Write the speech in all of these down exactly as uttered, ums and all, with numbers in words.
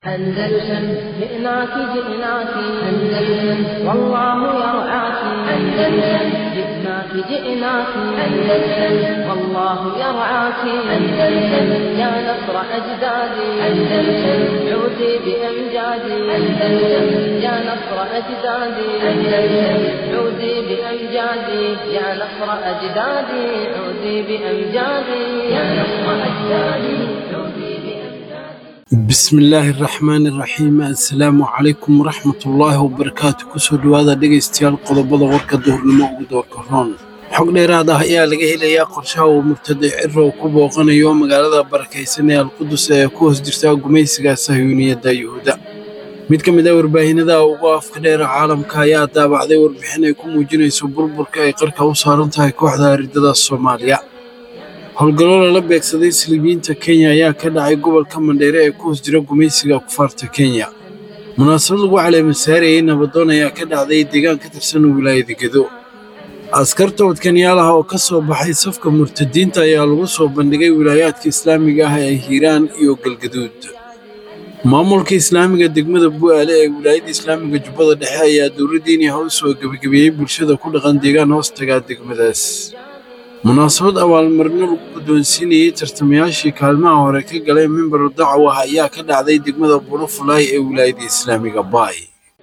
أندلسن جئناك جئناك أندلسن والله يرعاك أندلسن جئناك جئناك أندلسن والله يرعاك أندلسن يا نصر أجدادي أندلسن عودي بأمجادي أندلسن يا نصر أجدادي أندلسن عودي بأمجادي يا نصر أجدادي عودي بأمجادي يا نصر أجدادي عودي بسم الله الرحمن الرحيم السلام عليكم ورحمة الله وبركاته كسر هذا دقيستيال قضبضة وركة دور الموجود وركهون حق ليرادة هي لقيه ليا قرشة ومبتدع الرو كوبو غنى يوم قال بركيسني القدس كوس جرتا قميسجا صهيونية دا يهودا mid ka mid ah warbaahinada ugu afka dheer caalamka ayaa daabacday warbixin ay ku muujinayso burburka ay qarka u saaran tahay kooxda ardada Soomaaliya howlgallo la beegsaday Silibiinta Kenya ayaa ka dhacay gobolka Mandheere ee ku hoos jira gumaysiga kufaarta Kenya munaasabad lagu caleemay saarayay nabadoon ayaa ka dhacday deegaan ka tirsan wilaayada Gedo askarta wadkaniyaalaha oo ka soo baxay safka murtadiinta ayaa lagu soo bandhigay wilaayadka Islaamiga ah ee Hiiraan iyo Galgaduud maamulka Islaamiga degmada Bu'aale ee wilaayada Islaamiga Jubbada Dhexe ayaa dowladdiina u soo gabagabiyay bulshada ku dhaqan deegaan hoostaga degmadaas munaasabad abaalmarino lagu guddoonsiinayay tartamayaashii kaalmaha hore ka galay mimbar dacwo ayaa ka dhacday degmada Bulufulay ee wilaayada Islaamiga Baay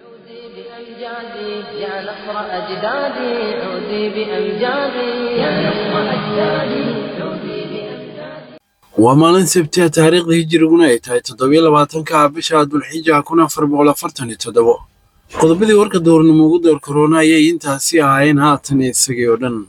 يا نصر أجدادي عودي بأمجادي يا نصر أجدادي عودي بأمجادي ومالن سبتها تاريخ هجرينا ay tahay toddoba iyo labaatanka bisha Dulxijja kun afar boqol afartan iyo toddoba qodobadii warka doornimo ugu door corona ayay intaasi ahaayeen haatan isagii oo dhan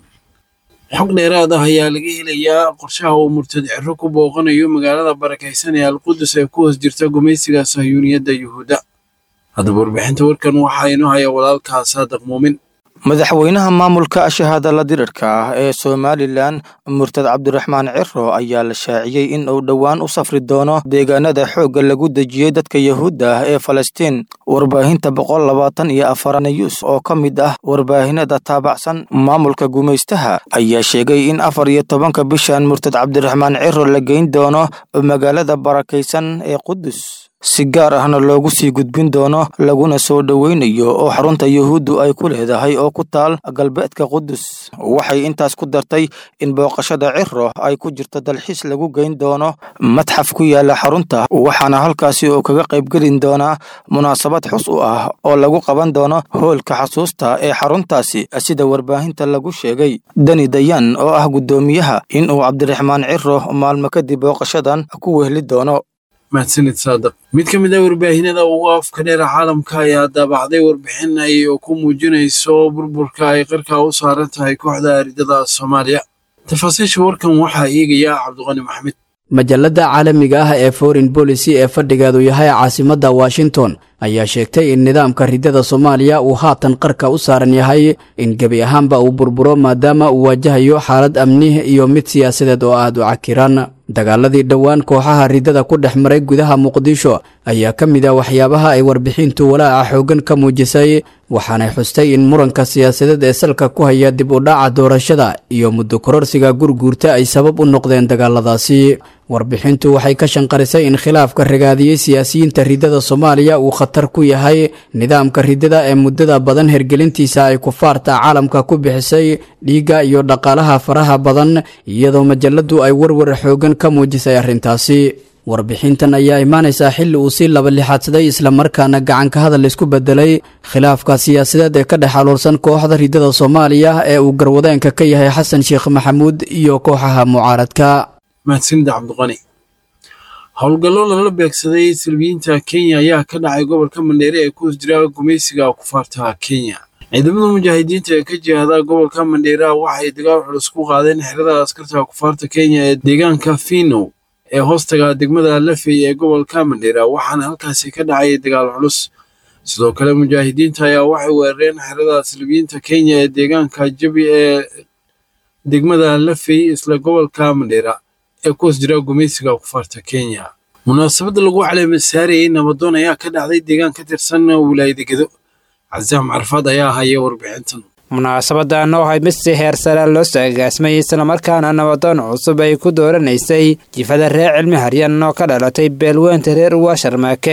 xog dheeraad ah ayaa laga helayaa qorshaha uu murtadicro ku booqanayo magaalada barakaysan ee Al-Qudus ee ku hoos jirta gumaysiga Sahyuuniyadda Yuhuuda haddaba warbixinta warkan waxa inoo haya walaalka Saadaq Muumin madaxweynaha maamulka shahaada la dirarka ah ee Soomaaliland Murtad Cabdiraxmaan Ciro ayaa la shaaciyay in uu dhawaan u safri doono deegaanada xoogga lagu dajiyay dadka Yahuudda ah ee Falastiin warbaahinta boqol labaatan iyo afar news oo ka mid ah warbaahinada taabacsan maamulka gumaystaha ayaa sheegay in afar iyo tobanka bishan Murtad Cabdiraxmaan Ciro la geyn doono magaalada barakaysan ee Qudus si gaar ahna loogu sii gudbin doono laguna soo dhaweynayo oo xarunta Yahuuddu ay ku leedahay oo ku taal galbeedka Qudus waxay intaas ku dartay in booqashada Ciro ay ku jirto dalxiis lagu geyn doono madxaf ku yaala xarunta waxaana halkaasi oo kaga qayb gelin doona munaasabad xus u ah oo lagu qaban doono hoolka xasuusta ee xaruntaasi sida warbaahinta lagu sheegay Dani Dayan oo ah gudoomiyaha in uu Cabdiraxmaan Ciro maalmo kadib booqashadan ku wehli doono mahadsanid Saadaq mid ka mid ah warbaahinada ugu afka dheer caalamka ayaa daabacday warbixin ay ku muujinayso burburka ay qarka u saaran tahay kooxda ardada Soomaaliya tafaasiisha warkan waxa eegaya Cabduqani Maxamed majalada caalamiga ah ee Foreign Policy ee fadhigeedu yahay caasimadda Washington ayaa sheegtay in nidaamka ridada Soomaaliya uu haatan qarka u saaran yahay in gabi ahaanba uu burburo maadaama uu wajahayo xaalad amni iyo mid siyaasadeed oo aad u cakiran dagaaladii dhawaan kooxaha ridada ku dhex maray gudaha Muqdisho ayaa ka mid ah waxyaabaha ay warbixintu walaaca xoogan ka muujisay waxaana xustay in muranka siyaasadeed ee salka ku haya dib u dhaca doorashada iyo muddo kororsiga gurguurta ay sabab u noqdeen dagaaladaasi warbixintu waxay ka shanqarisay in khilaafka ragaadiyay siyaasiyiinta ridada Soomaaliya uu khatar ku yahay nidaamka ridada ee muddada badan hergelintiisa ay kufaarta caalamka ku bixisay dhiiga iyo dhaqaalaha faraha badan iyadoo majaladu ay warwar xoogan ka muujisay arrintaasi warbixintan ayaa imaanaysa xilli uu si laba lixaadsaday isla markaana gacan ka hadal isku bedelay khilaafka siyaasadeed ee ka dhex xaloolsan kooxda ridada Soomaaliya ee uu garwadeenka ka yahay Xasan Sheekh Maxamuud iyo kooxaha mucaaradka mahadsanid Cabduqani howlgallo la beegsaday Silibiinta Kenya ayaa ka dhacay gobolka Mandheere ee ku hoos jira gumaysiga kufaarta Kenya ciidamada mujaahidiinta ee ka jihada gobolka Mandheere waxay dagaal culus ku qaadeen xerada askarta kufaarta Kenya ee deegaanka Fino ee hoostaga degmada Lafey ee gobolka Mandheere waxaana halkaasi ka dhacay dagaal culus sidoo kale mujaahidiinta ayaa waxay weerareen xerada Silibiinta Kenya ee deegaanka Jabi ee degmada Lafey isla gobolka Mandheere ee ku hoos jira gumaysiga kufaarta Kenya munaasabad lagu caleemay saarayay nabadoon ayaa ka dhacday deegaan ka tirsan wilaayada Gedo Cazaam Carfad ayaa haya warbixintan munaasabadan oo ahayd mid si heer sare loo soo agaasmay isla markaana nabadoon cusub ay ku dooranaysay jifada reer cilmi haryan oo ka dhalatay beelweynta reer Uwaasharmaake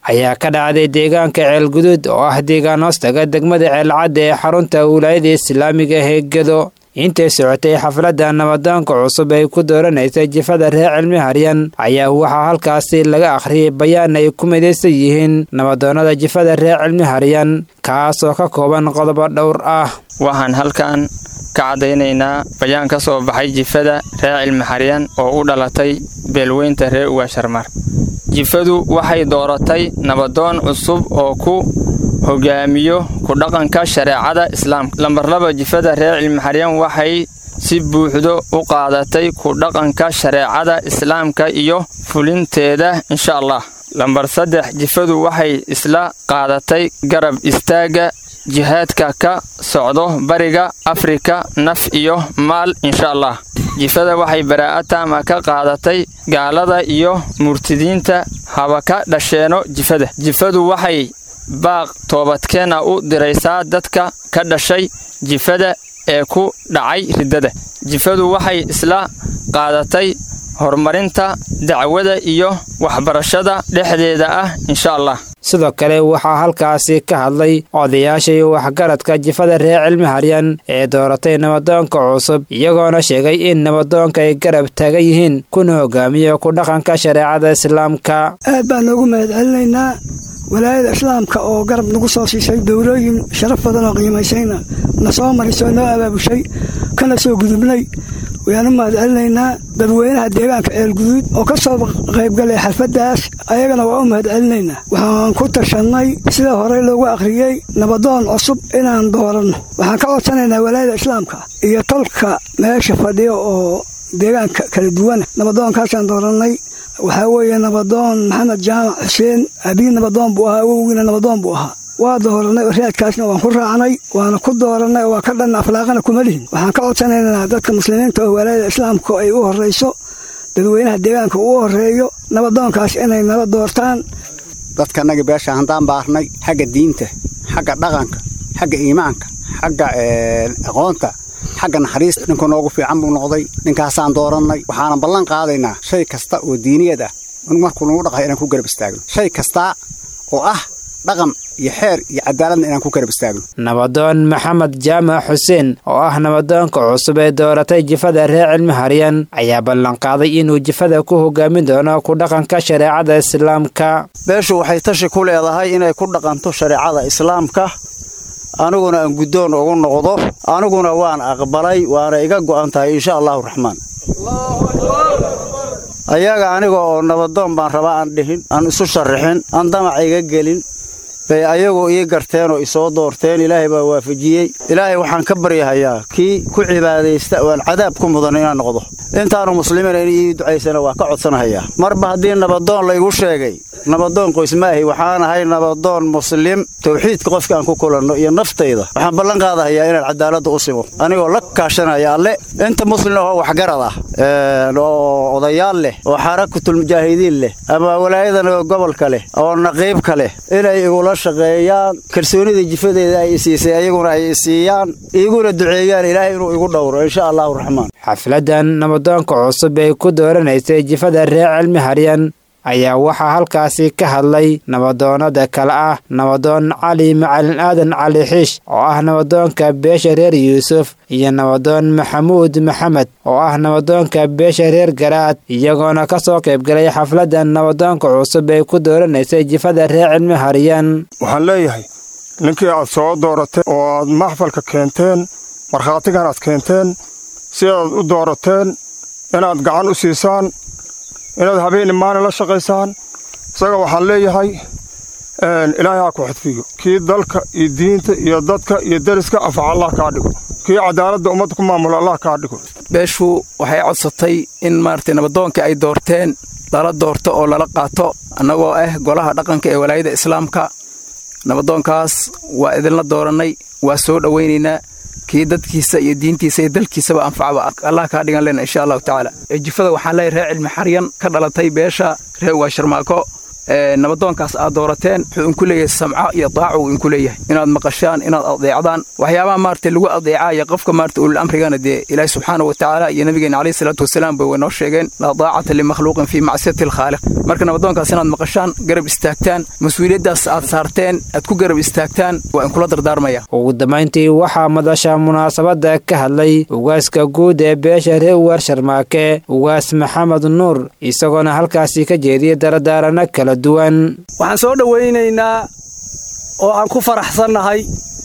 ayaa ka dhacday deegaanka ceelguduud oo ah deegaan hoostaga degmada ceelcadda ee xarunta wilaayada islaamiga ee gedo intay socotay xafladda nabadoonka cusub ay ku dooranaysay jifada reer cilmi haryan ayaa waxaa halkaasi laga akhriyay bayaan ay ku midaysan yihiin nabadoonnada jifada reer cilmi haryan kaasoo ka kooban qodobo dhowr ah. waxaan halkan ka caddaynaynaa bayaan ka soo baxay jifada reer cilmi haryan oo u dhalatay beelweynta reer ugaasharmar. jifadu waxay dooratay nabadoon cusub oo ku hogaamiyo ku dhaqanka shareecada islaamka. lambar laba jifada reer cilmi haryan waxay si buuxdo u qaadatay ku dhaqanka shareecada islaamka iyo fulinteeda insha allah. lambar saddex jifadu waxay isla qaadatay garab istaaga jihaadka ka socdo bariga Afrika naf iyo maal insha allah. jifada waxay baraa'ad taama ka qaadatay gaalada iyo murtidiinta haba ka dhasheeno jifada. jifadu waxay baaq toobadkeena u diraysaa dadka ka dhashay jifada ee ku dhacay riddada. jifadu waxay isla qaadatay horumarinta dacwada iyo waxbarashada dhexdeeda ah insha allah. sidoo kale waxaa halkaasi ka hadlay odayaasha iyo waxgaradka jifada reer cilmi haryan ee dooratay nabadoonka cusub iyagoona sheegay in nabadoonka ay garab taagan yihiin kuna hogaamiyo ku dhaqanka shareecada islaamka. aad baan noogu mahadcelinaynaa walaayada islaamka oo garab nagu soo siisay dowlooyin sharaf badan oo qiimaysayna na soo marisay noo abaabushay kana soo gudubnay. wayaanu mahadcelinaynaa dadweynaha deegaanka ceelguduud oo ka soo qaybgalay xalfaddaas ayagana waa u mahadcelinaynaa. waxaan ku tashannay sida horey loogu akhriyey nabadoon cusub inaan dooranno. waxaan ka codsanaynaa walaayada islaamka iyo tolka meesha fadhiya oo deegaanka kala duwana nabadoonkaasaan doorannay. waxaa weeye nabadoon maxamed jaamac xuseen abiy nabadoon buu ahaa, awowgiina nabadoon buu ahaa. waa dooranay oo raadkaasna waan ku raacnay waana ku dooranay oo waa ka dhanna aflaaqana kuma lihin. waxaan ka codsanaynaa dadka muslimiinta oo walaayada islaamka ay u horrayso dadweynaha deegaanka uu horreeyo nabadoonkaas inay nala doortaan. dadkanaga beesha handaan baarnay xagga diinta, xagga dhaqanka, xagga iimaanka, xagga aqoonta, xagga naxariista ninka noogu fiican buu noqday. ninkaasaan doorannay. waxaana ballan qaadaynaa shay kasta oo diiniyad ah markuu nagu dhaqayo inaan ku garab istaagno. shay kasta oo ah dhaqan iyo xeer iyo cadaaladna inaan ku garab istaagno. nabadoon maxamed jaamac xuseen oo ah nabadoonka cusub ee dooratay jifada reer cilmi haryan ayaa ballanqaaday inuu jifada ku hogaamin doono ku dhaqanka shareecada islaamka. beeshu waxay tashi ku leedahay inay ku dhaqanto shareecada islaamka, aniguna aan guddoon ugu noqdo. aniguna waan aqbalay, waana iga go'an tahay insha allahu raxmaan. ayaga aniga oo nabadoon baan rabaa aan dhihin, aan isu sharrixin, aan damac iga gelin bay ayagoo ii garteen oo isoo doorteen. ilaahay baa waafajiyey. ilaahay waxaan ka baryahayaa kii ku cibaadaysta oo aan cadaab ku mudan inaan noqdo. intaanu muslimiin in ii ducaysana waa ka codsanahayaa. marba haddii nabadoon laygu sheegay nabadoon qoys maahi, waxaan ahay nabadoon muslim. tawxiidka qofka aan ku kulanno iyo naftayda waxaan ballan qaadahayaa inaan cadaaladda u simo anigoo la kaashanaya alle inta muslim oo waxgarad ah oo odayaal leh oo xarakatul mujaahidiin leh ama walaayadan gobolka leh oo naqiibka leh inay igula shaqeeyaan kalsoonida jifadeeda ay siisay ayaguna ay siiyaan iguna duceeyaan ilaahay inuu igu dhowro insha allahu raxmaan. xafladan nabadoonka cusub ee ku dooranaysay jifada reer cilmi haryan ayaa waxaa halkaasi ka hadlay nabadoonnada kale ah nabadoon cali macalin aadan cali xiish oo ah nabadoonka beesha reer yuusuf iyo nabadoon maxamuud maxamed oo ah nabadoonka beesha reer garaad iyagoona ka soo qaybgalay xafladan nabadoonka cusub ee ku dooranaysay jifada reer cilmi haryan. waxaan leeyahay ninkii aad soo doorateen oo aad maxfalka keenteen markhaatigan aad keenteen sidaad u doorateen inaad gacan u siisaan, inaad habeen imaana la shaqaysaan. isaga waxaan leeyahay ilaahay ha ku xadfiyo kii dalka iyo diinta iyo dadka iyo deriska afaca allah kaa dhigo, kii cadaaladda ummadda ku maamulo allah kaa dhigo. beeshu waxay codsatay in maaragtay nabadoonka ay doorteen lala doorto oo lala qaato annagoo ah golaha dhaqanka ee walaayada islaamka. nabadoonkaas waa idinla doorannay, waa soo dhowaynaynaa. kii dadkiisa iyo diintiisa iyo dalkiisaba anfacaba allah kaa dhigan lena insha allahu tacaala. jifada waxaan leeyahay reer cilmi haryan ka dhalatay beesha reer ugaasharmaako nabadoonkaas aad doorateen wuxuu inku leeyahay samca iyo daaco uu inku leeyahay inaad maqashaan inaad adeecdaan waxyaabaha maartay lagu adeecaya qofka maartay ulul amrigana dee ilaahay subxaanahu wa tacaala iyo nabigeena calayhi salaatu wasalaam bay noo sheegeen laa daacata limakhluuqin fii macsiyati alkhaaliq marka nabadoonkaas inaad maqashaan garab istaagtaan mas-uuliyaddaas aad saarteen aad ku garab istaagtaan waa inkula dardaarmaya ugu dambayntii waxaa madasha munaasabadda ka hadlay ugaaska guud ee beesha reer ugaar sharmaake ugaas maxamed nuur isagoona halkaasi ka jeediyay daradaarana kala duwan waxaan soo dhowaynaynaa oo aan ku faraxsannahay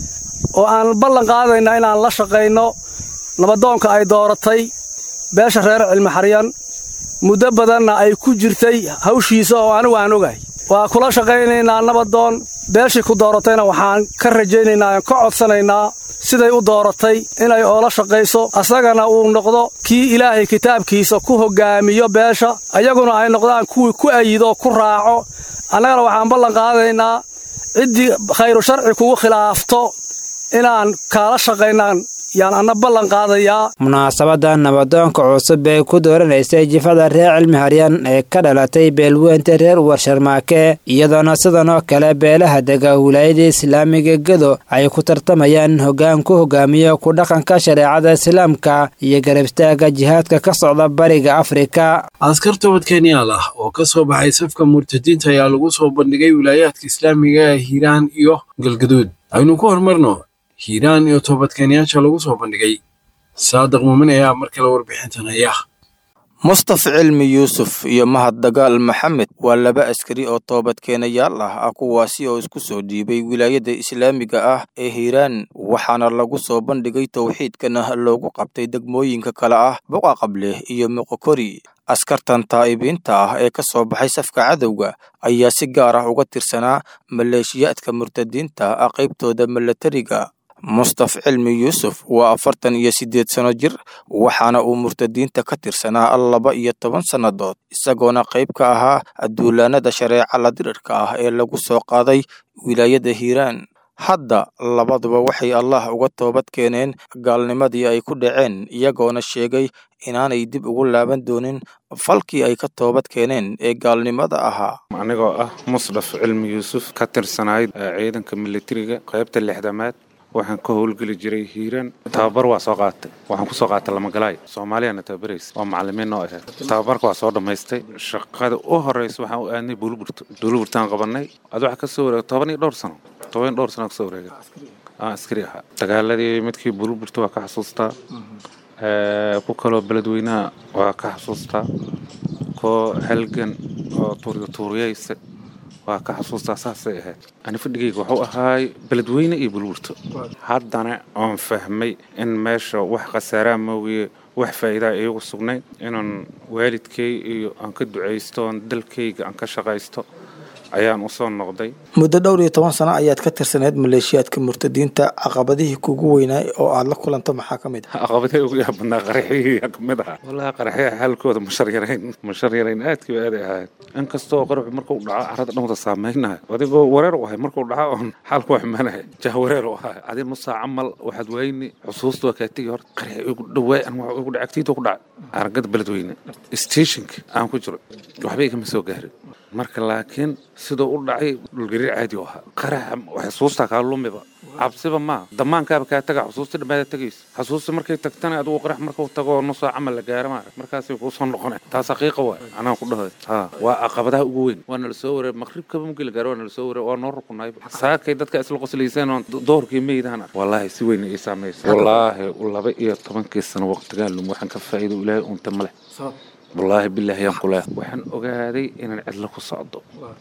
oo aan ballan qaadaynaa inaan la shaqayno nabadoonka ay dooratay beesha reer cilmixaryan muddo badanna ay ku jirtay hawshiisa oo anigu aan ogahay waa kula shaqaynaynaa nabadoon beeshii ku dooratayna waxaan ka rajaynaynaa aan ka codsanaynaa siday u dooratay inay oola shaqayso asagana uu noqdo kii ilaahay kitaabkiisa ku hoggaamiyo beesha ayaguna ay noqdaan kuwii ku ayido ku raaco annagana waxaan ballan qaadaynaa ciddii khayru sharci kugu khilaafto inaan kaala shaqaynaan yaan anna ballan qaadayaa munaasabadda nabadoonka cusub ee ku dooranaysay jifada reer cilmiharyan ee ka dhalatay beelweynta reer ugaar sharmaake iyadoona sidan oo kale beelaha dega wilaayada islaamiga gedo ay ku tartamayaan hoggaan ku hogaamiyo ku dhaqanka shareecada islaamka iyo garabistaaga jihaadka ka socda bariga afrika askar toobad kenyaal ah oo ka soo baxay safka murtadiinta ayaa lagu soo bandhigay wilaayaadka islaamiga ee hiiraan iyo galgaduud aynu ku horumarno hiiraan iyo toobadkeenyaasha lagu soo bandhigay saadiq muumin ayaa mar kale warbixintan haya mustaf cilmi yuusuf iyo mahad dagaal maxamed waa laba askari oo toobadkeenayaal ah kuwaasi oo isku soo dhiibay wilaayada islaamiga ah ee hiiraan waxaana lagu soo bandhigay towxiidkana loogu qabtay degmooyinka kale ah buqa qable iyo moqokori askartan taa'ibiinta ah ee ka soo baxay safka cadowga ayaa si gaar ah uga tirsanaa maleeshiyaadka murtadiinta ah qaybtooda milatariga mustaf cilmi yuusuf waa afartan iyo siddeed sano jir waxaana uu murtadiinta ka tirsanaa laba iyo toban sannadood isagoona qayb ka ahaa duulaanada shareeca la dirirka ah ee lagu soo qaaday wilaayada hiiraan hadda labaduba waxay allah uga toobad keeneen gaalnimadii ay ku dhaceen iyagoona sheegay inaanay dib ugu laaban doonin falkii ay ka toobad keeneen ee gaalnimada ahaa anigoo ah mustaf cilmi yuusuf ka tirsanayd ciidanka militariga qaybta lixdamaad waxaan ka howlgeli jiray hiiraan tababar waa soo qaatay waxaan ku soo qaatay lamagalaay soomaaliyana tababaraysa oo macallimiin noo ahayd tababarka waa soo dhammaystay shaqada u horreysa waxaan u aadnay buuluburto buuluburtaan qabannay ad waxaa ka soo wareegay toban iyo dhowr sano toban iyo dhowr sano ka soo wareegay aan askari ahaa dagaaladii midkii buuluburto waa ka xasuustaa ku kaloo beledweynaha waa ka xasuustaa koo halgan oo tuuriyo tuuriyaysa waa ka xasuustaa saasay ahayd ani fadhigayga wuxuu ahaay beledweyne iyo bulburto haddana oon fahmay in meesha wax khasaaraa moogiye wax faa'iidaa iigu sugnayn inaan waalidkay iyo aan ka ducaysto oon dalkayga aan ka shaqaysto ayaan u soo noqday muddo dhowr iyo toban sano ayaad ka tirsaneyd maleeshiyaadka murtadiinta caqabadihii kugu weynaa oo aad la kulanto maxaa ka mid ah caqabadihii ugu yaabadnaa qaraxyihii ka mid ah wallaahi qaraxyaha xaalkooda mashar yarayn mashar yarayn aadkii aaday ahayd inkastoo qaraxu markuu dhaco carrada dhan wada saameynayo adigoo wareer u ahay markuu dhaco oon xaalku wax manahay jah wareer u ahay adi nusaa camal waxaad wayni xusuusta waa kaa tegi horta qaraxi ugu dhawaay an waxa ugu dhacagtiita ku dhacay aragada beledweyne stationka aan ku jiro waxba igama soo gaarin marka laakiin sidoo u dhacay dhulgariir caadi u ahaa qaraxa xusuusta kaa lumiba cabsiba ma damaankaaba kaa taga xusuusta dhammaada tagaysa xusuusta markay tagtana adigu qarax markuu tago nusaa camal la gaara maa markaasay kuu soo noqonay taas xaqiiqa waay anaan ku dhahay ha waa caqabadaha ugu weyn waa nala soo wareer maqribkaba mugii la gaaro waa nala soo wareer waa noo rukunay saakay dadka isla qoslayseen oon doorkii meydahana wallaahi si weyn ii saamaysa wallaahi laba iyo tobankii sano waqtigaan lum waxaan ka faa'iido ilaahay unta male wallaahi bilaahi yaan kula waxaan ogaaday inaan cidlo ku socdo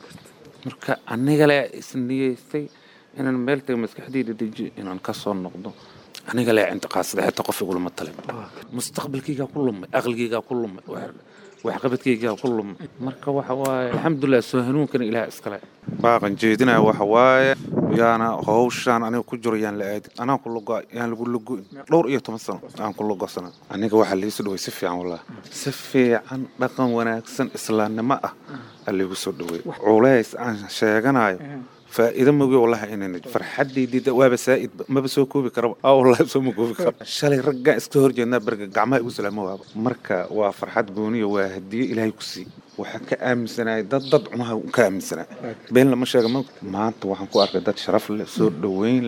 marka aniga le isniyeystay inaan meel tago maskaxdayda dejiyo inaan ka soo noqdo aniga le intiqaasada xitaa qof igulama talin mustaqbalkaygaa ku lumay aqligaygaa ku lumay waxqabadkaygaa ku lumay marka waxa waaye alxamdulilah soo hanuunkana ilaah iskale baaqan jeedinaya waxa waaye yaana hawshaan aniga ku jiro yaan la aadin anaan ku lugo yaan lagu lugoyn dhowr iyo toban sano aan ku lugosana aniga waxaa liisu dhaway si fiican wallahi si fiican dhaqan wanaagsan islaamnimo ah aligu soo dhaway culays aan sheeganayo faa'iido ma weey wallahi inaan farxadeydii waaba saa'id ma soo koobi karo ah wallahi soo ma koobi karo shalay ragga iska horjeedna barga gacmaha ugu salaamo waaba marka waa farxad gooniyo waa hadiye ilaahay ku sii waxaan ka aaminsanahay dad dad cunaha ka aaminsanaa been lama sheega maanta waxaan ku arkay dad sharaf leh soo dhaweyn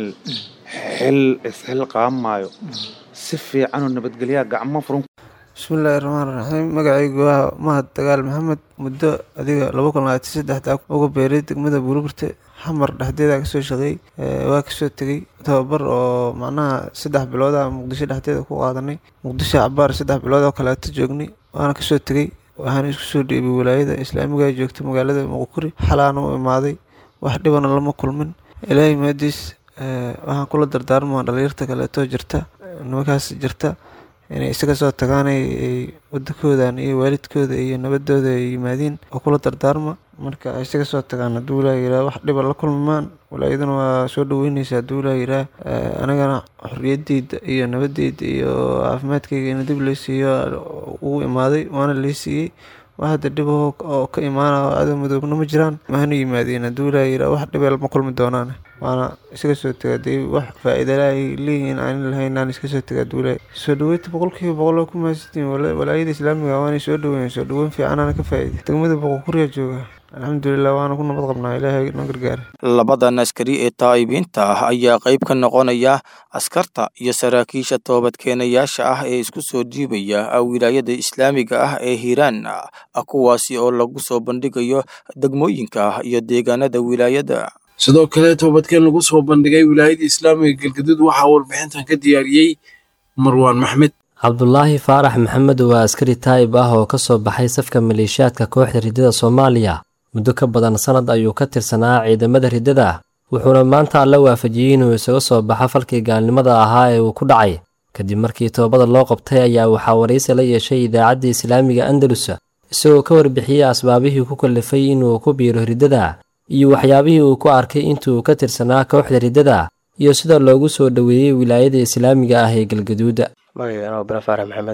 xil isxil qaamayo si fiican oo nabadgelyo gacmo furan bismillaahi rahmaani rahiim magacaygu waa Mahad Dagaal Maxamed muddo adiga laba kun iyo saddex uga beeray degmada Buurburte xamar dhexdeeda ka soo shaqeey waa ka soo tagay tababar oo macnaha saddex bilood ah Muqdisho dhexdeeda ku qaadanay Muqdisho cabaar saddex bilood oo kale ta joognay waana ka soo tagay waxaan isku soo dhiibay wilaayada islaamiga ee joogta magaalada Muqdisho xalaan u imaaday wax dhibana lama kulmin ilaahay maadiis waxaan kula dardaarmaa dhalinyarta kale oo jirta nimankaas jirta inay isaga soo tagaan ay wadakoodan iyo waalidkooda iyo nabadooda ay yimaadeen oo kula dardaarma marka ay isaga soo tagaan haduu ilaahay yiraahdo wax dhib la kulmaan walaayaduna waa soo dhaweynaysaa haduu ilaahay yiraahdo anagana xorriyadeyda iyo nabadeyda iyo caafimaadkayga in dib loo siiyo uu imaaday waana la siiyay waxa dib oo ka imaanaa aad madoobna ma jiraan maana yimaadeen haduu ilaahay yiraahdo wax dhib ma kulmi doonaan waana isaga soo tagay wax faa'iido leh leeyin aan lahayn aan iska soo tagay duulay soo dhaweeyay boqolkiiba boqol ku maastiin walaayada islaamiga waan soo dhaweeyay soo dhaweyn fiican aan ka faa'iiday degmada boqorkiya jooga alxamdulillaah waana ku nabad qabnaa ilaahay na gargaar labadan askari ee taayibiinta ah ayaa qayb ka noqonaya askarta iyo saraakiisha toobadkeenayaasha ah ee isku soo dhiibaya wilaayada islaamiga ah ee Hiiraan kuwaasi oo lagu soo bandhigayo degmooyinka iyo deegaanada wilaayada sidoo kale toobadkeen lagu soo bandhigay wilaayada islaamiga galgaduud waxa warbixintan ka diyaariyay Marwaan Maxmed Cabdullaahi Faarax Maxamed waa askari taayib ah oo ka soo baxay safka maleeshiyaadka kooxda ridada Soomaaliya muddo ka badan sanad ayuu ka tirsanaa ciidamada ridada wuxuuna maanta la waafajiyay inuu isaga soo baxo falkii gaalnimada ahaa ee uu ku dhacay kadib markii toobada loo qabtay ayaa waxaa wareysi la yeeshay idaacadda islaamiga Andalus isagoo ka warbixiyay asbaabihii ku kalifay inuu ku biiro ridada iyo waxyaabihii uu ku arkay intuu ka tirsanaa kooxda ridada iyo sida loogu soo dhaweeyay wilaayada islaamiga ah ee Galgaduud magacayga waa Bara Faarax Maxamed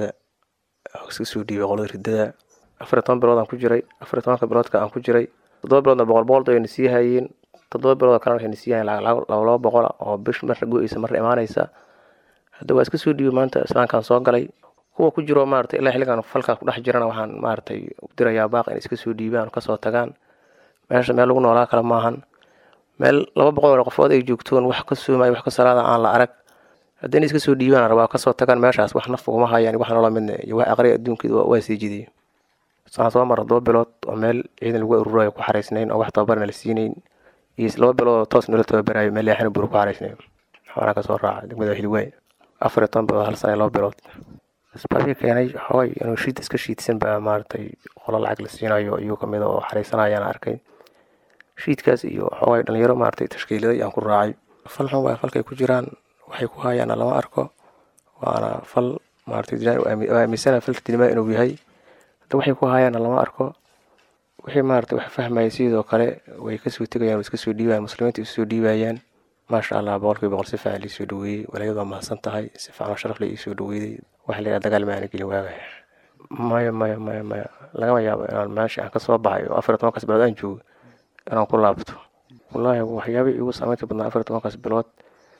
oo isku soo dhiibay qolada ridada afar iyo toban bilood aan ku jiray afar iyo toban bilood ka aan ku jiray toddoba bilood boqol boqol ay nasiib hayeen toddoba bilood kale waxay nasiib hayeen laba boqol oo bish mar go'aysa mar imaanaysa hadda waa isku soo dhiibay maanta islaankan soo galay kuwa ku jiro maartay ilaa xilligan falka ku dhex jirana waxaan maartay u dirayaa baaq in iska soo dhiibaan ka soo tagaan meesha meel lagu noolaa kala maahan meel laba boqol oo qofood ay joogtoon wax ka soomay wax ka salaada aan la arag haddii iska soo dhiibaan rabaa ka soo tagaan meeshaas wax naf uma hayaan wax nolol midna iyo wax aqri adduunkeeda waa sii jidiyay saan soo mar laba bilood oo meel ciidan lagu ururayo ku xareysnayn oo wax tababar la siinayn iyo laba bilood toos nolol tababarayo meel leexan buru ku xareysnayn waxaan ka soo raacay degmada Hilwaay afar iyo toban bilood hal sano laba bilood asbaabi keenay hooy inuu shiid iska shiidsan baa maartay qolal lacag la siinayo iyo kamid oo xareysanayaan arkay shiidkaas iyo hooy dhalinyaro maartay tashkiilada aan ku raacay falxan waa falkay ku jiraan waxay ku hayaan lama arko waana fal maartay jiraan oo aaminsan falka dilma inuu yahay waxay ku hayaan lama arko wixii maartay wax fahmay sidoo kale way ka soo tagayaan iska soo dhiibaan muslimiinta isu soo dhiibayaan ma sha Allah boqolkiiba boqol si fiican soo dhaweeyay walaayada ma san tahay si fiican sharaf leh soo dhaweeyay wax la dagaal ma aan gelin waaga maya maya maya maya laga yaabo inaan meesha aan ka soo baxay afar iyo toban kas bilood aan joogo inaan ku laabto wallahi waxyaabo igu saameeyay badnaa afar iyo toban kas bilood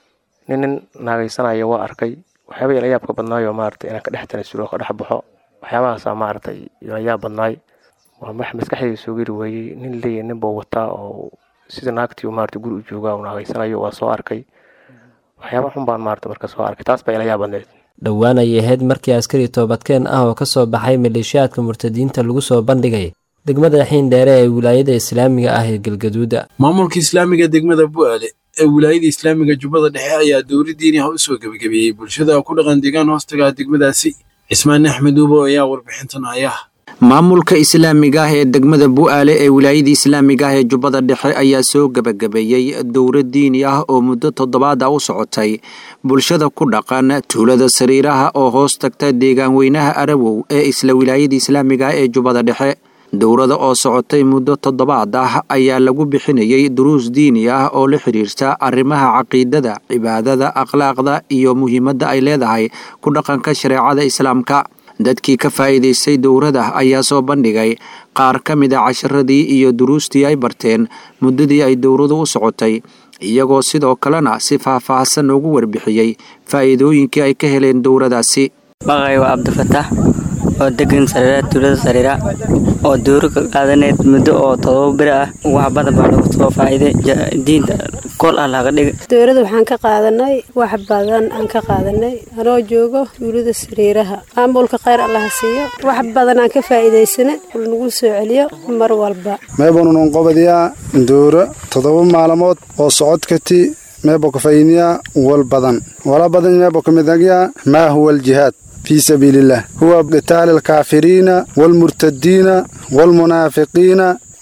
nin naagaysanaya waa arkay waxyaabo la yaabka badnaayo maartay inaan ka dhaxtana suuro ka dhax baxo waxyaabahaas maartay la yaab badnaay waa wax maskaxdayda soo gari waayay nin leeyahay nin boo wata oo sida naagtii maartay guri u jooga oo naagaysanayo waa soo arkay waxyaabo xun baan maartay marka soo arkay taas bay la yaab badnayd dhowaan ay ahayd markii askari toobadkeen ah oo ka soo baxay maleeshiyaadka murtadiinta lagu soo bandhigay degmada Xiindheere ee wilaayada islaamiga ah ee Galgaduud maamulka islaamiga degmada Bu'aale ee wilaayada islaamiga Jubbada Dhexe ayaa dowladdiina u soo gabagabiyay bulshada ku dhaqan deegaan hoostaga degmadaasi Ismaan Axmed Ubo ayaa warbixintan haya maamulka islaamiga ah ee degmada Bu'aale ee wilaayada islaamiga ah ee Jubbada Dhexe ayaa soo gabagabeeyay dowlad diini ah oo muddo toddobaad ah u socotay bulshada ku dhaqan tuulada Sariiraha oo hoos tagta deegaan weynaha Arawow ee isla wilaayada islaamiga ah ee Jubbada Dhexe dowladda oo socotay muddo toddobaad ah ayaa lagu bixinayay duruus diini ah oo la xiriirta arrimaha caqiidada cibaadada akhlaaqda iyo muhiimadda ay leedahay ku dhaqanka shariicada islaamka dadkii ka faa'iideystay dowladda ayaa soo bandhigay qaar ka mid ah casharadii iyo duruustii ay barteen muddadii ay dowladdu u socotay iyagoo sidoo kalena si faahfaahsan ugu warbixiyay faa'iidooyinkii ay ka heleen dowladdaasi magacay waa Cabdi Fataax oo degan sariira tuulada sariira oo dowro ka qaadaneed muddo oo todoba bir ah wax badan baa lagu soo faa'iiday diinta kol ah laga dhigay dowrada waxaan ka qaadanay wax badan aan ka qaadanay anoo joogo tuulada sariiraha maamulka khayr Allah siiyo wax badan aan ka faa'iideysanay lagu soo celiyo mar walba meebanu qobadiya dowro todoba maalmood oo socodkati meebo ka faa'iidiya wal badan wala badan meebo ka midagya ma huwa al-jihad في سبيل الله هو قتال الكافرين والمرتدين والمنافقين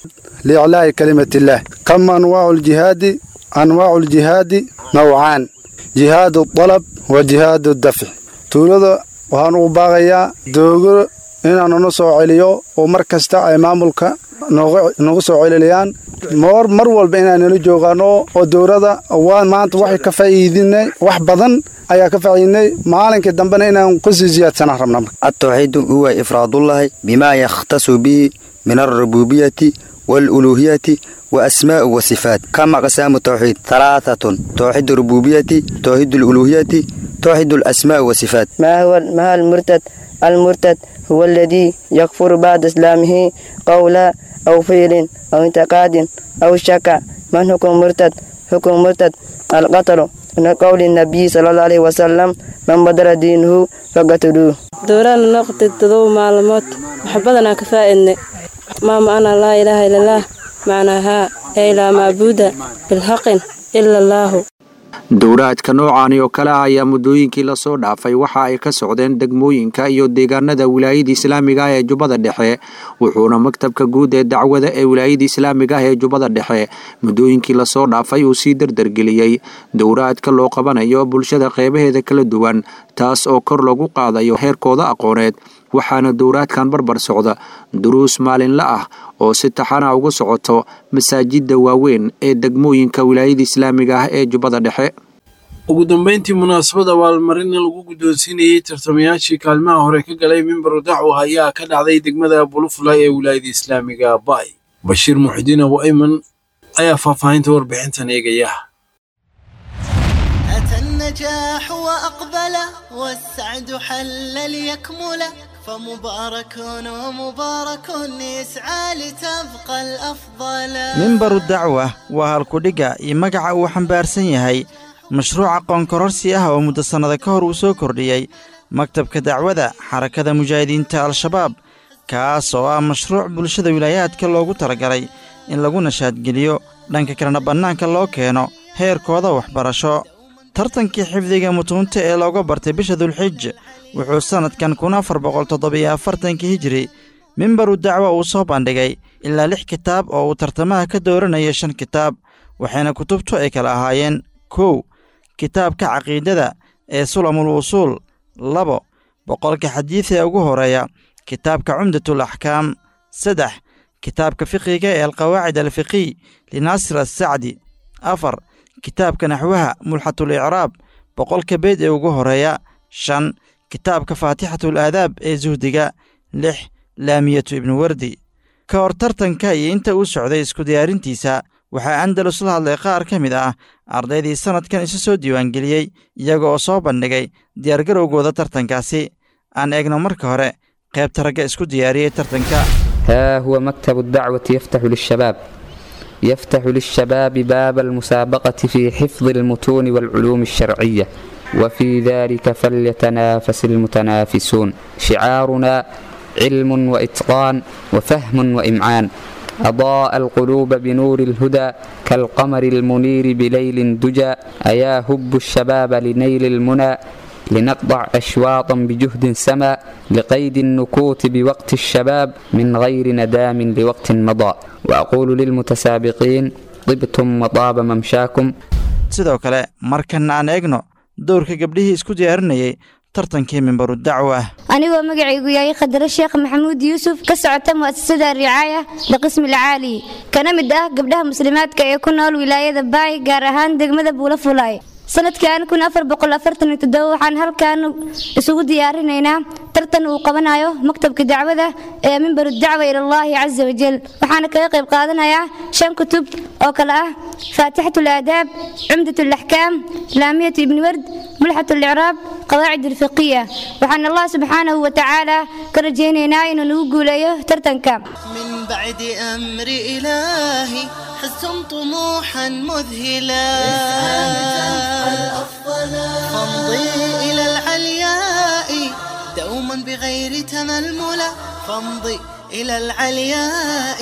لإعلاء كلمة الله كم أنواع الجهاد أنواع الجهاد نوعان جهاد الطلب وجهاد الدفع تولد وهانو باغيا دوغر إن أنا نصو عليو ومركز تا إمامك نغسو عليان مور مرول بين أن نجوغانو ودورada waan maanta waxay ka faa'iidinay wax badan ayaa ka faa'iidinay maalinka dambana inaan ku siyaadsan rabnaa التوحيد هو إفراد الله بما يختص به من الربوبية والألوهية وأسماء وصفات. كما أقسام التوحيد ثلاثة: توحيد الربوبية، توحيد الألوهية، توحيد الأسماء والصفات. ما هو ما هو المرتد؟ المرتد هو الذي يكفر بعد إسلامه قولا أو فعل أو اعتقاد أو شك. من حكم مرتد؟ حكم مرتد القتل من قول النبي صلى الله عليه وسلم من بدل دينه فقتلوه. دوران نقطة تضو معلومات محبتنا كفائن ما معنى لا إله إلا الله معناها أي لا معبود بالحق إلا الله. dowraadka noocaani oo kale ah ayaa muddooyinkii lasoo dhaafay waxa ay ka socdeen degmooyinka iyo deegaanada wilaayada islaamiga ah ee Jubbada Dhexe wuxuuna maktabka guud ee dacwada ee wilaayada islaamiga ah ee Jubbada Dhexe muddooyinkii lasoo dhaafay uu sii dardargeliyay dowraadka loo qabanayo bulshada qeybaheeda kala duwan taas oo kor lagu qaadayo heerkooda aqooneed waxaana dowraadkan barbar socda duruus maalinle ah oo si taxana uga socoto masaajidda waaweyn ee degmooyinka wilaayada islaamiga ah ee Jubbada Dhexe. ugu dambeyntii munaasabada waalmarin lagu guddoonsiinayay tartamayaashii kaalmaha hore ka galay mimbar dacwa ayaa ka dhacday degmada Bulufulay ee wilaayada islaamiga Bay. Bashiir Muxdiin Abu Ayman ayaa faahfaahinta warbixintan eegaya. النجاح وأقبل والسعد حل ليكمل فمبارك ومبارك يسعى لتبقى الأفضل. منبر الدعوة وهالكوديغا يمقع وحنبارسن يهي مشروع aqoon kororsi ah oo muddo sanada ka hor uu soo kordhiyay maktabka dacwada xarakada mujaahidiinta al-shabaab kaas oo ah mashruuc bulshada wilaayadka loogu talagalay in lagu nashaad geliyo dhanka kalena bannaanka loo keeno heerkooda waxbarasho. tartankii xifdiga mutuunta ee looga bartay bisha Dulxij wuxuu sanadkan kun afar boqol toddoba iyo afartan hijri mimbaru dacwa uu soo bandhigay ilaa lix kitaab oo uu tartamaha ka dooranayay shan kitaab waxayna kutubtu ay kala ahaayeen kow kitaabka caqiidada ee Sulamul Wusul labo boqolka xadiis ee ugu horeeya kitaabka Cumdatul Ahkaam saddex kitaabka fiqiga ee Al-Qawaacid al-Fiqhi لناصر السعدي afar kitaabka naxwaha mulxatul i'raab boqolka beed ee ugu horeeya shan kitaabka faatixatul aadaab ee zuhdiga lix laamiyatu ibn wardi. ka hor tartanka iyo inta uu socday isku diyaarintiisa waxaa Andalus la hadlay qaar ka mid ah ardaydii sanadkan isu soo diiwaangeliyey iyaga oo soo bandhigay diyaargarowgooda tartankaasi. aan eegno marka hore qaybta ragga isku diyaariyey tartanka. ها هو مكتب الدعوة يفتح للشباب يفتح للشباب باب المسابقة في حفظ المتون والعلوم الشرعية وفي ذلك فليتنافس المتنافسون. شعارنا علم وإتقان وفهم وإمعان أضاء القلوب بنور الهدى كالقمر المنير بليل دجى أيا هب الشباب لنيل المنى لنقطع أشواطا بجهد سما لقيد النكوت بوقت الشباب من غير ندام لوقت مضى وأقول للمتسابقين طبتم وطاب ممشاكم. sidoo kale markan aan eegno doorka gabdhihii isku diyaarinayay tartankii mimbaru dacwa. anigoo magacaygu yahay Khadra Sheekh Maxamuud Yuusuf ka socota mu'asasada ricaaya liqismi al-caali kana mid ah gabdhaha muslimaadka ee ku nool wilaayada Bay gaar ahaan degmada Bulufulay. sanadkan kun afar boqol afartan iyo toddoba waxaan halkan isugu diyaarinaynaa tartan uu qabanayo maktabka dacwada ee mimbar dacwa ila Allah azza wa jal waxaana kaga qayb qaadanayaa shan kutub oo kala ah faatixatul aadaab cumdatul ahkaam laamiyatu ibn ward mulxatul i'raab qawaacid alfiqiya waxaan allah subxaanahu wa tacaala ka rajaynaynaa inuu nagu guuleeyo tartanka من بعد أمر إلهي حزتم طموحا مذهلا فامضي إلى العلياء دوما بغير تململا فامضي إلى العلياء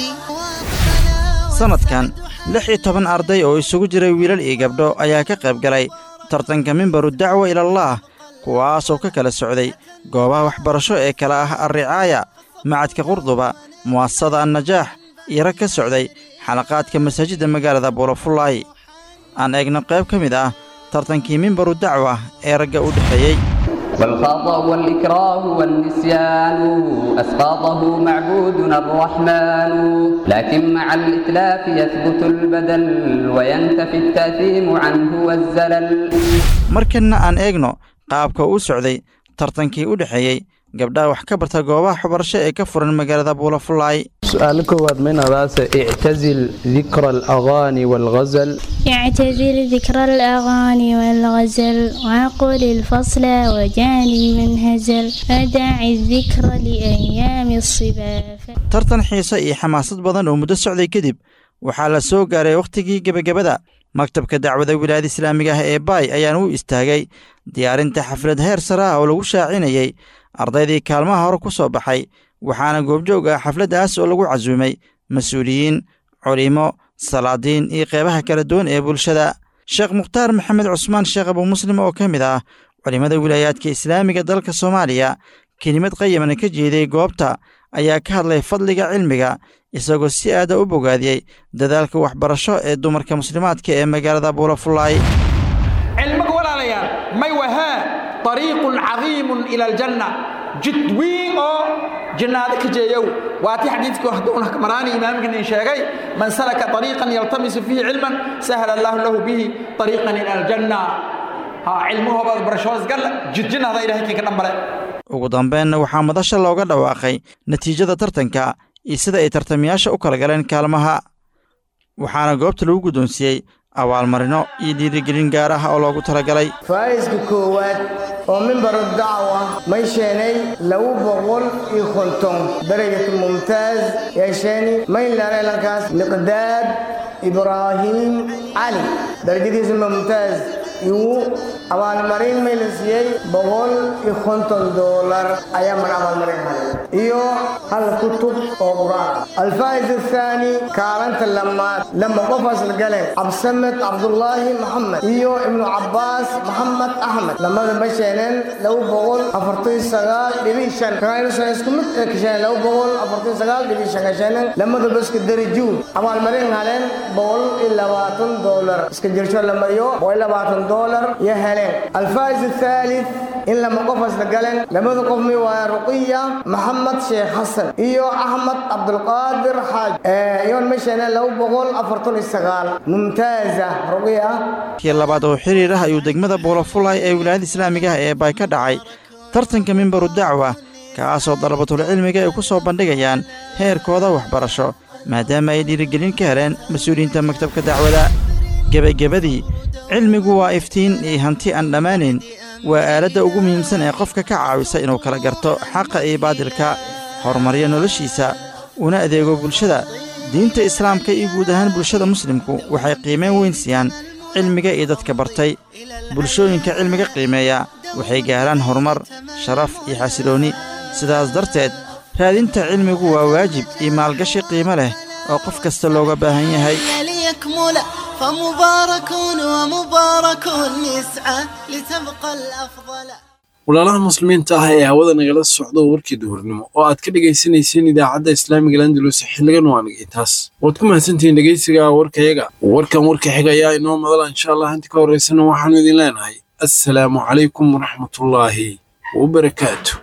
sanadkan lix iyo toban arday oo isugu jiray wiilal iyo gabdho ayaa ka qayb galay tartanka mimbaru dacwa ilallaah kuwaasoo ka kala socday goobaha waxbarasho ee kala ah alricaaya macadka qurduba mu'asasada annajaax iyo rag ka socday xalaqaadka masaajidda magaalada buulafullaay aan eegno qayb ka mid ah tartankii mimbaru dacwa ee ragga u dhexeeyey والخطأ والإكراه والنسيان أسقاطه معبودنا الرحمن لكن مع الإتلاف يثبت البدل وينتفي التأثيم عنه والزلل markana aan eegno qaabka uu socday tartankii u dhexeeyey gabdhaha wax ka barta goobaha waxbarasho ee ka furan magaalada buulafullaay سؤال كواد من هذا اعتزل ذكر الأغاني والغزل اعتزل ذكر الأغاني والغزل وعقل الفصل وجاني من هزل أداعي الذكر لأيام الصبا tartan xiiso iyo xamaasad badan oo muddo socday kadib waxaa la soo gaaray wakhtigii gebagabada maktabka dacwada wilaayada islaamiga ah ee baay ayaana u istaagay diyaarinta xaflad heer sare ah oo lagu shaacinayey ardaydii kaalmaha hore ku soo baxay waxaana goobjoog ah xafladdaas oo lagu casuumay mas-uuliyiin culimo salaadiin iyo qeybaha kala duwan ee bulshada sheekh mukhtaar maxamed cusmaan sheekh abuu muslim oo ka mid ah culimmada wilaayaadka islaamiga dalka soomaaliya kelimad qayamana ka jeeday goobta ayaa ka hadlay fadliga cilmiga isagoo si aada u bogaadiyey dadaalka waxbarasho ee dumarka muslimaadka ee magaalada buulafullaay cilmiga walaalayaal may wahaa طريق عظيم إلى الجنة جد وين أو جنة كجيو واتي حديثك وحدون مراني إمامك إن شاقي من سلك طريقا يلتمس فيه علما سهل الله له به طريقا إلى الجنة ها علمه بعض برشوز قال جد جنة هذا إلهي كي كنمبر ugu dambeynna waxaa madasha looga dhawaaqay natiijada tartanka iyo sida ay tartamayaasha u kala galeen kaalmaha waxaana goobta lagu guddoonsiiyey abaalmarino iyo dhiirigelin gaar ah oo loogu talagalay faa'iiska koowaad oo mimbar dacwa maysheynay laba boqol iyo konton darajat mumtaaz yeesheeni mayn laalankaas miqdaad ibraahim cali darajadiisa mumtaaz iyo abaalmarin may la siiyey boqol iyo konton doolar ayaa mar abaalmarin helay iyo hal kutub oo quraan alfaa'iz الثاني kaalanta lamaad lama qof asal galeen absamed cabdullaahi maxamed iyo ibnu cabbaas maxamed axmed lamada basheeneen laba boqol afartan sagaal dhibic shan kaaysan isku mid ka kasheen laba boqol afartan sagaal dhibic shan kasheen lamada baska darajo abaalmarin heleen boqol iyo labaatan doolar iska jirsho lamariyo boqol iyo labaatan دولار يا هلال الفائز الثالث إن لما قفز لقلن لما قفمي ورقية محمد شيخ حسن إيو أحمد عبد القادر حاج آه يون مشينا لو بقول أفرطون السغال ممتازة رقية kii labaad oo xiriir ah ayuu degmada buulafullaay ee wilaayada islaamiga ah ee baay ka dhacay tartanka mimbaru dacwa kaasoo dalabatul cilmiga ay ku soo bandhigayaan heerkooda waxbarasho maadaama ay dhiirigelin ka heleen mas-uuliyiinta maktabka dacwada gebagabadii cilmigu waa iftiin iyo hanti aan dhammaanayn waa aaladda ugu muhiimsan ee qofka ka caawisa inuu kala garto xaqa iyo baadilka horumaryo noloshiisa una adeego bulshada diinta islaamka iyo guud ahaan bulshada muslimku waxay qiimeyn weyn siiyaan cilmiga iyo dadka bartay bulshooyinka cilmiga qiimeeya waxay gaaraan horumar sharaf iyo xasiloonni sidaas darteed raadinta cilmigu waa waajib iyo maalgashi qiimo leh oo qof kasta looga baahan yahay فمبارك ومبارك يسعى لتبقى الأفضل walaalaha muslimiinta ah ee hawada nagala socdo warkii duhurnimo oo aad ka dhagaysanayseen idaacadda islaamiga landalus xiligan waa nagay taas waad ku mahadsantihiin dhagaysiga warkayaga warkan warka xigayaa inoo madala insha allah inta ka horeysana waxaanu idin leenahay assalaamu calaykum waraxmatullaahi wabarakaatu